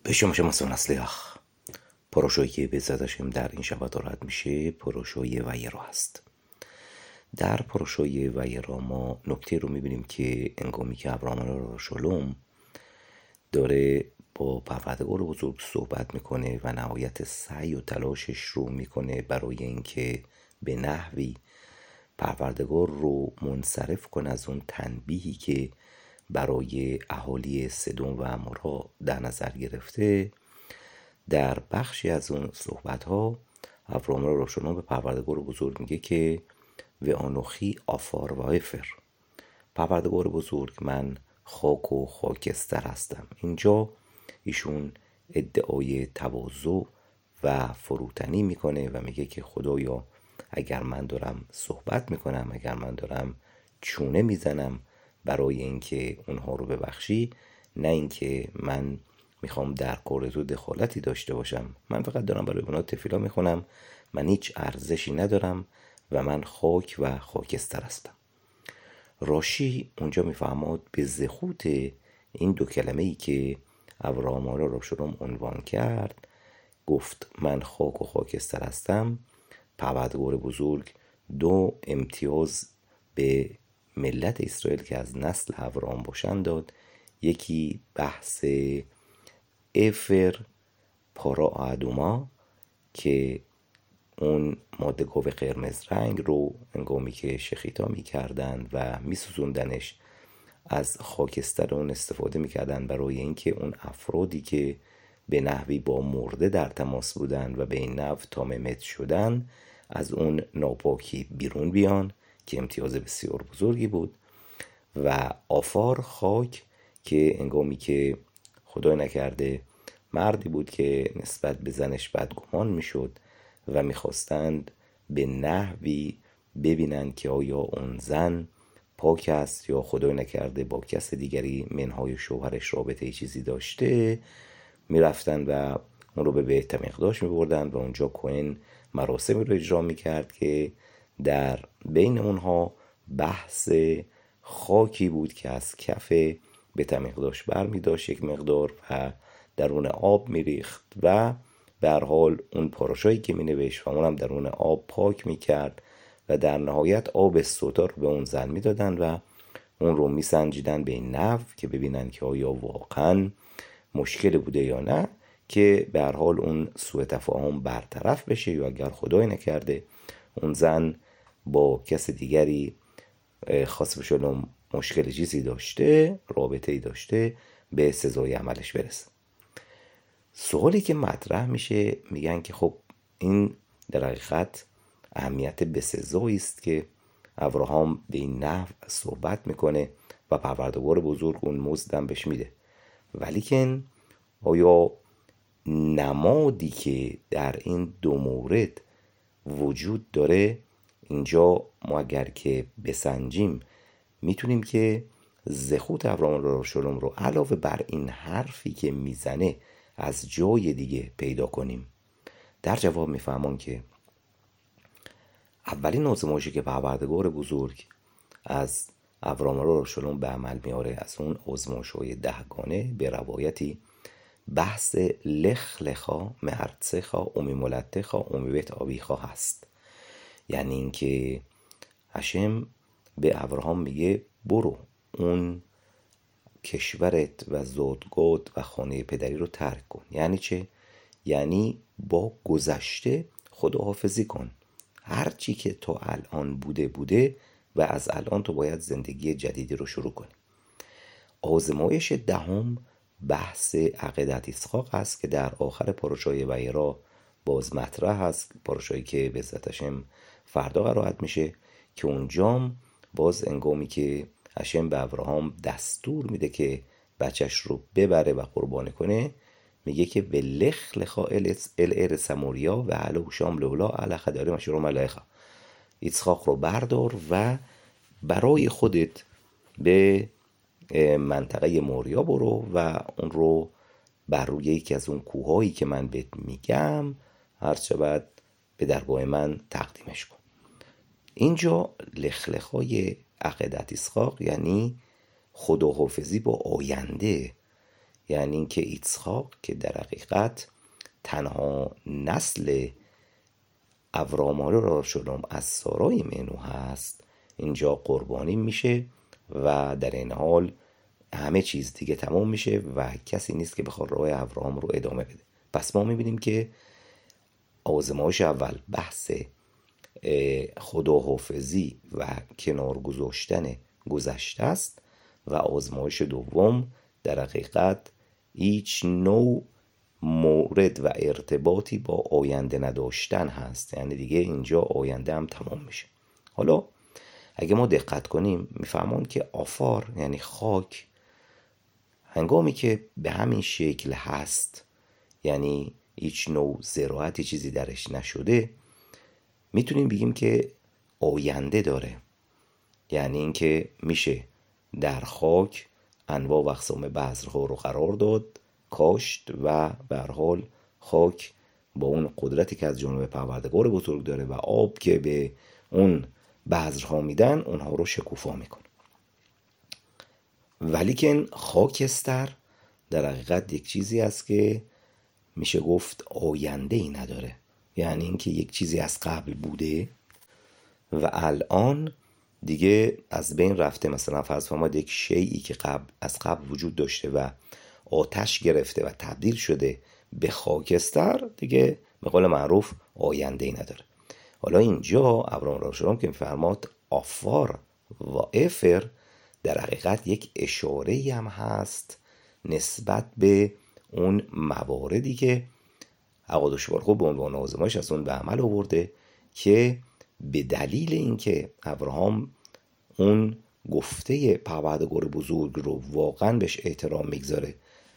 به شما اصلیخ پروژه‌ای که به زدشم در این شبه دارد میشه پروژه ویرو هست. در پروژه ویرو ما نکته رو میبینیم که انگامی که ابراهام شلوم داره با پروردگار بزرگ صحبت میکنه و نهایت سعی و تلاشش رو میکنه برای اینکه به نحوی پروردگار رو منصرف کنه از اون تنبیهی که برای اهالی سدوم و عمورا در نظر گرفته. در بخشی از اون صحبت ها ابراهام روشنان به پروردگار بزرگ میگه که و آنوخی آفار و افر، پروردگار بزرگ من خاک و خاکستر هستم. اینجا ایشون ادعای تواضع و فروتنی میکنه و میگه که خدایا اگر من دارم صحبت میکنم، اگر من دارم چونه میزنم برای اینکه اونها رو ببخشی، نه اینکه من میخوام در کار تو دخالتی داشته باشم، من فقط دارم برای اونها تفیلا میخونم، من هیچ ارزشی ندارم و من خاک و خاکستر هستم. راشی اونجا میفهماد به زخوت این دو کلمه ای که ابراهام را شلوم عنوان کرد، گفت من خاک و خاکستر هستم، پروردگار بزرگ دو امتیاز به ملت اسرائیل که از نسل ابراهام باشند داد. یکی بحث افر پارا آدوما که اون ماده گاو قرمز رنگ رو انگامی که شخیتا میکردن و میسوزوندنش از خاکستر اون استفاده میکردن برای اینکه اون افرادی که به نحوی با مرده در تماس بودن و به این نحو تاممت شدن از اون ناپاکی بیرون بیان، که امتیاز بسیار بزرگی بود. و آفار خاک که انگامی که خدای نکرده مردی بود که نسبت به زنش بدگمان میشد و میخواستند به نحوی ببینند که آیا اون زن پاک است یا خدای نکرده با کس دیگری منهای شوهرش رابطه چیزی داشته، میرفتن و اون رو به بیت مقداش میبردن و اونجا کوهن مراسمی رو اجرا میکرد که در بین اونها بحث خاکی بود که از کف بیت مقداش بر میداشت یک مقدار و درون آب میریخت و به هر حال اون پاراشایی که مینوشت و اونم درون آب پاک میکرد و در نهایت آب سوتا رو به اون زن میدادن و اون رو میسنجیدن به این نحو که ببینن که آیا واقعا مشکل بوده یا نه، که به هر حال اون سوء تفاهم برطرف بشه، یا اگر خدای نکرده اون زن با کس دیگری خاص بشلم مشکل چیزی داشته، رابطه‌ای داشته، به سزای عملش برسه. سوالی که مطرح میشه میگن که خب این در حقیقت اهمیت بسزایی است که ابراهام به این نحو صحبت میکنه و پروردگار بزرگ اون مزدم بهش میده، ولیکن آیا نمادی که در این دو مورد وجود داره اینجا ما اگر که بسنجیم میتونیم که زخوت ابراهام شلوم رو علاوه بر این حرفی که میزنه از جای دیگه پیدا کنیم. در جواب میفهمون که اولین آزمایشی که پروردگار بزرگ از ابراهام شلوم به عمل میاره از اون آزمایش‌های دهگانه به روایتی بحث لخ لخا معرتخا اومی ملتخا اومی بیت آبیخا هست. یعنی اینکه هشم به ابراهام میگه برو اون کشورت و زادگاه و خانه پدری رو ترک کن. یعنی چه؟ یعنی با گذشته خداحافظی کن، هرچی که تا الان بوده و از الان تو باید زندگی جدیدی رو شروع کنی. آزمایش دهم بحث عقیدت اسحاق است که در آخر پروژه ویرا باز مطرح هست، پروژه‌ای که به عزتشم فردا قرائت میشه، که اونجام باز انگامی که هشم به ابراهام دستور میده که بچهش رو ببره و قربانی کنه، میگه که به لخ لخا ال سموریا و علو شام لولا علی خداری مشورو ملائخه، اسحاق رو بردار و برای خودت به منطقه موریا برو و اون رو بر روی یکی از اون کوههایی که من بهت میگم هر چه بعد به درگاه من تقدیمش کن. اینجا لخلخای عقیدت اسحاق یعنی خداحافظی با آینده، یعنی اینکه ایسحاق که در حقیقت تنها نسل ابرام از سارای منو هست، اینجا قربانی میشه و در این حال همه چیز دیگه تمام میشه و کسی نیست که بخواد راه ابراهام رو ادامه بده. پس ما میبینیم که آزمایش اول بحث خداحافظی و کنار گذاشتن گذشته است و آزمایش دوم در حقیقت هیچ نوع مورد و ارتباطی با آینده نداشتن هست، یعنی دیگه اینجا آینده هم تمام میشه. حالا اگه ما دقت کنیم میفهمون که آفار یعنی خاک هنگامی که به همین شکل هست، یعنی هیچ نوع زراعتی چیزی درش نشده، میتونیم بگیم که آینده داره. یعنی اینکه میشه در خاک انواع و اقسام بذرها رو قرار داد، کاشت و به هر حال خاک با اون قدرتی که از جانب پروردگار بزرگ داره و آب که به اون بذرها میدن اونها رو شکوفا میکنه. ولیکن خاکستر در حقیقت یک چیزی است که میشه گفت آینده ای نداره، یعنی اینکه یک چیزی از قبل بوده و الان دیگه از بین رفته. مثلا فرض فرمایید یک شیئی که از قبل وجود داشته و آتش گرفته و تبدیل شده به خاکستر، دیگه به قول معروف آینده ای نداره. حالا اینجا ابرام که میفرماد آفار و افر در حقیقت یک اشاره هم هست نسبت به اون مواردی که اقادش بارخود به عنوان آزمایش از اون به عمل آورده که به دلیل اینکه ابراهام اون گفته پروردگار بزرگ رو واقعا بهش احترام میگذاره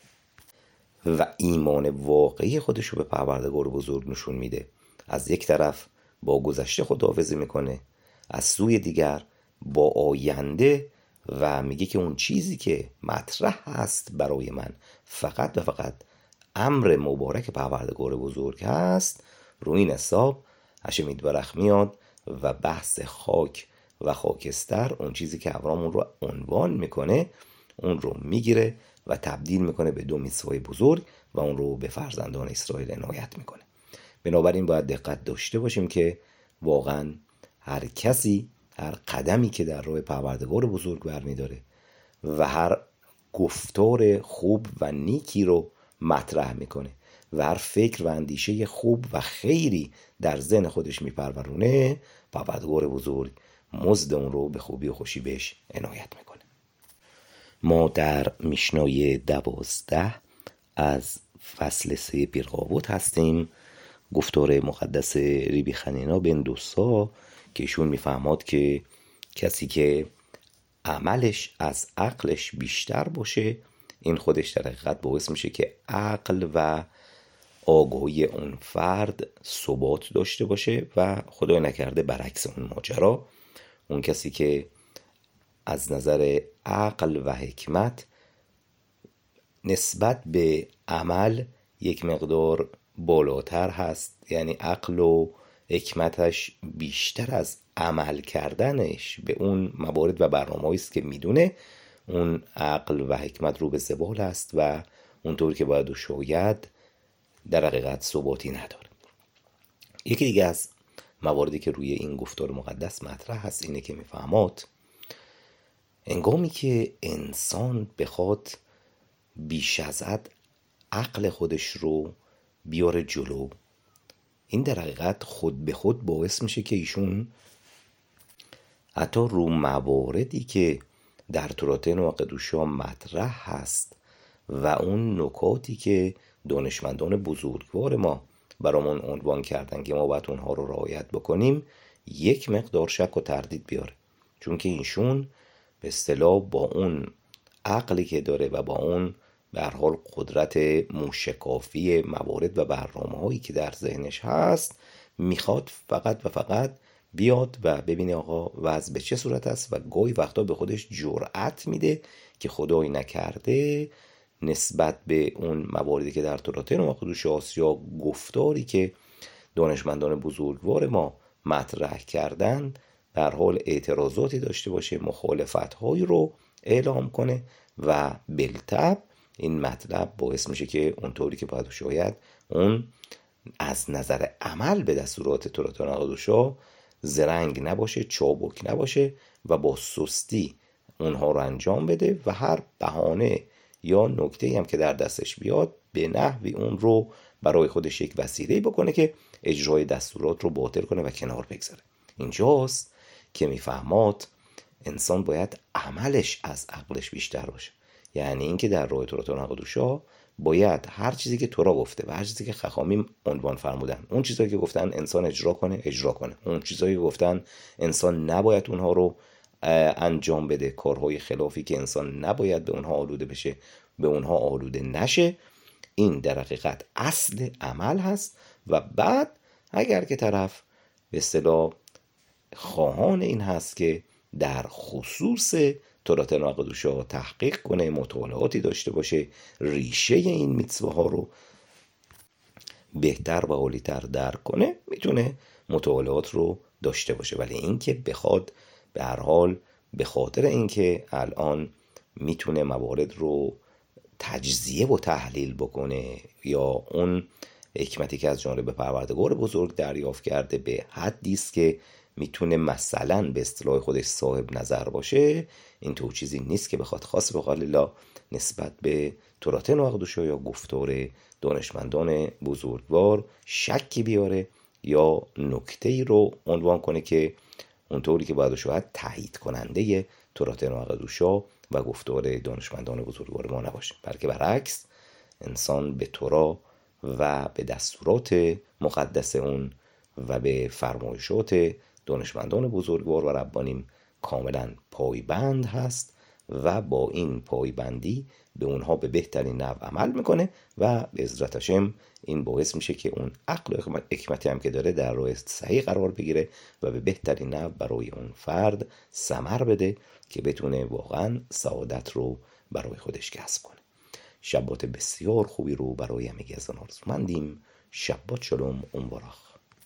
و ایمان واقعی خودش رو به پروردگار بزرگ نشون میده، از یک طرف با گذشته خداحافظی میکنه، از سوی دیگر با آینده و میگه که اون چیزی که مطرح هست برای من فقط و فقط امر مبارک پروردگار بزرگ هست. رو این حساب هشم برخ میاد و بحث خاک و خاکستر، اون چیزی که ابرام اون رو عنوان میکنه، اون رو میگیره و تبدیل میکنه به دو میثوای بزرگ و اون رو به فرزندان اسرائیل عنایت میکنه. بنابراین باید دقت داشته باشیم که واقعا هر کسی هر قدمی که در راه پروردگار بزرگ برمیداره و هر گفتار خوب و نیکی رو مطرح میکنه و هر فکر و اندیشه خوب و خیری در ذهن خودش میپرورونه، پروردگار بزرگ مزد اون رو به خوبی و خوشی بهش عنایت میکنه. ما در میشنای 12 از فصل 3 پیرقاوت هستیم. گفتار مقدس ریبی خنینا بن دوسا که ایشون میفهماد که کسی که عملش از عقلش بیشتر باشه، این خودش در حقیقت باعث میشه که عقل و آگاهی اون فرد ثبات داشته باشه و خدای نکرده برعکس اون ماجرا، اون کسی که از نظر عقل و حکمت نسبت به عمل یک مقدار بالاتر هست، یعنی عقل و حکمتش بیشتر از عمل کردنش به اون موارد و برنامه‌ای است که میدونه، اون عقل و حکمت رو به زوال است و اونطور که باید و شاید در حقیقت ثباتی نداره. یکی دیگه از مواردی که روی این گفتار مقدس مطرح هست اینه که میفهماد هنگامی که انسان بخواد بیش از حد عقل خودش رو بیاره جلو، این در حقیقت خود به خود باعث میشه که ایشون حتی رو مواردی که در تورات نو قدوشا مطرح هست و اون نکاتی که دانشمندان بزرگوار ما برامون عنوان کردن که ما باید اونها رو رعایت بکنیم، یک مقدار شک و تردید بیاره، چون که ایشون به اصطلاح با اون عقلی که داره و با اون به هر حال قدرت موشکافی موارد و برنامه‌هایی که در ذهنش هست، میخواد فقط و فقط بیاد و ببینه آقا وضع به چه صورت است و گاهی وقتا به خودش جرأت میده که خدایی نکرده نسبت به اون مواردی که در تورات نو قدوس یا گفتاری که دانشمندان بزرگوار ما مطرح کردن در حال اعتراضاتی داشته باشه، مخالفت‌هایی رو اعلام کنه و بالطبع این مطلب باعث میشه که اونطوری که باید شاید اون از نظر عمل به دستورات تورات و نقادوشا زرنگ نباشه، چابک نباشه و با سستی اونها رو انجام بده و هر بهانه یا نکته‌ای هم که در دستش بیاد به نحوی اون رو برای خودش یک وسیله بکنه که اجرای دستورات رو باطل کنه و کنار بگذاره. اینجاست که میفهمات انسان باید عملش از عقلش بیشتر باشه. یعنی اینکه در راه تورات و نقادوشا باید هر چیزی که تورا گفته و هر چیزی که خخامیم عنوان فرمودن، اون چیزایی که گفتن انسان اجرا کنه، اون چیزایی که گفتن انسان نباید اونها رو انجام بده، کارهای خلافی که انسان نباید به اونها آلوده بشه، به اونها آلوده نشه. این در حقیقت اصل عمل هست و بعد اگر که طرف به اصطلاح خواهان این هست که در خصوص تورات نقادوشا تحقیق کنه، مطالعاتی داشته باشه، ریشه این میتوه ها رو بهتر و عالی‌تر درک کنه، میتونه مطالعات رو داشته باشه. ولی اینکه بخواد به هر حال به خاطر اینکه الان میتونه موارد رو تجزیه و تحلیل بکنه یا اون حکمتی که از جانب پروردگار بزرگ دریافت کرده به حدی است که میتونه مثلا به اصطلاح خودش صاحب نظر باشه، این تو چیزی نیست که بخواد خاص به قال الله نسبت به تورات نقادوشا یا گفتار دانشمندان بزرگوار شکی بیاره یا نکته‌ای رو عنوان کنه که اونطوری که باید شاید تایید کننده تورات نقادوشا و گفتار دانشمندان بزرگوار ما نباشه، بلکه برعکس انسان به تورا و به دستورات مقدس اون و به فرمایشات دانشمندان بزرگوار و ربانیم کاملا پایبند هست و با این پایبندی به اونها به بهترین نحو عمل میکنه و به عزت هاشم این باعث میشه که اون عقل و حکمتی هم که داره در راه صحیح قرار بگیره و به بهترین نحو برای اون فرد ثمر بده که بتونه واقعا سعادت رو برای خودش کسب کنه. شبات بسیار خوبی رو برای همگی از آرزومندیم. شبات شلوم، اون